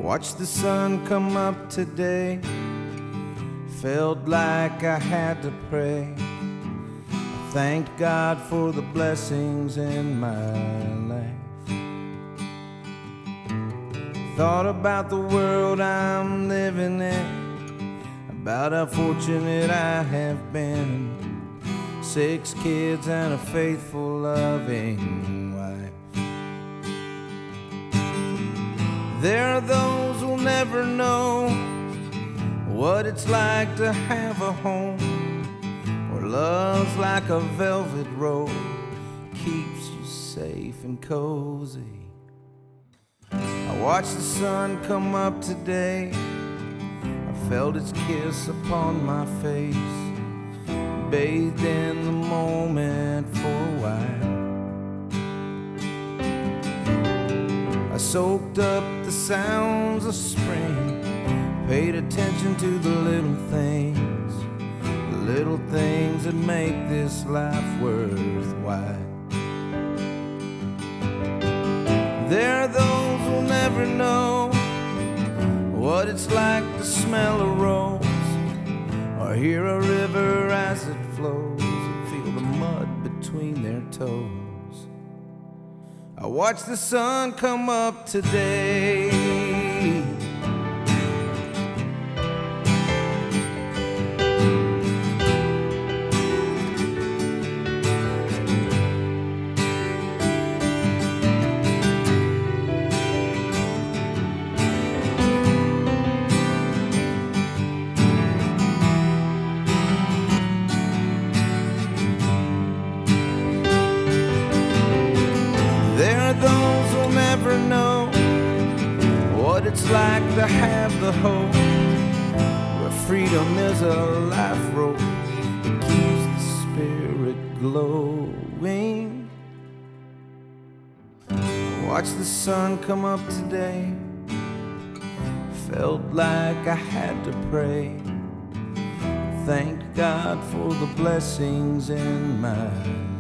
Watched the sun come up today. Felt like I had to pray. I thanked God for the blessings in my life. Thought about the world I'm living in, about how fortunate I have been. 6 kids and a faithful, loving wife. There are those who'll never know what it's like to have a home, where love's like a velvet robe, keeps you safe and cozy. I watched the sun come up today. I felt its kiss upon my face, bathed in the moment for a while. I soaked up the sounds of spring, paid attention to the little things that make this life worthwhile. There are those who'll never know what it's like to smell a rose, or hear a river as it flows, and feel the mud between their toes. I watched the sun come up today. Those who'll never know what it's like to have the hope, where freedom is a life rope that keeps the spirit glowing. Watch the sun come up today. Felt like I had to pray. Thank God for the blessings in my